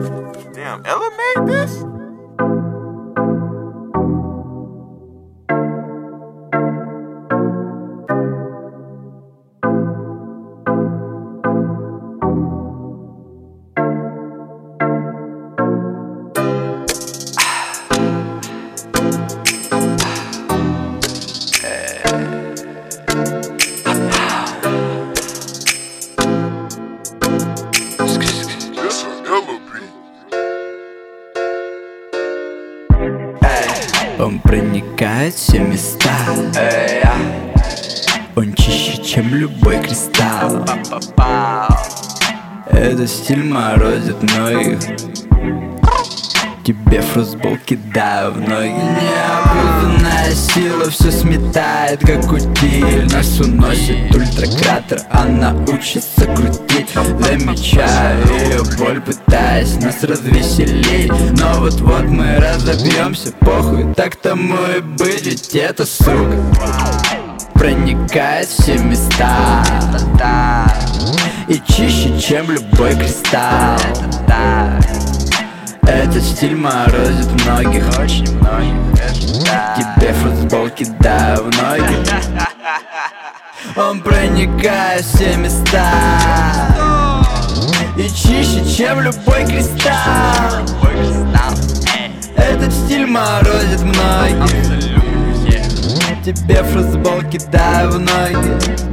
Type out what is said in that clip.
Damn, Ella made this? Он проникает в все места. Он чище, чем любой кристалл. Этот стиль морозит многих. Тебе фростбол кидаю в ноги. Необузданная сила все сметает, как утиль. Нас уносит ультракратер, она учится крутить. Замечаю ее боль, пытаясь нас развеселить. Но вот-вот мы разобьемся, похуй, так тому и быть. Ведь эта сука проникает в все места и чище, чем любой кристалл. Этот стиль морозит многих, очень многих. Тебе футбол кидаю в ноги. Он проникает в все места и чище, чем любой кристалл. Этот стиль морозит многих. Тебе футбол кидаю в ноги.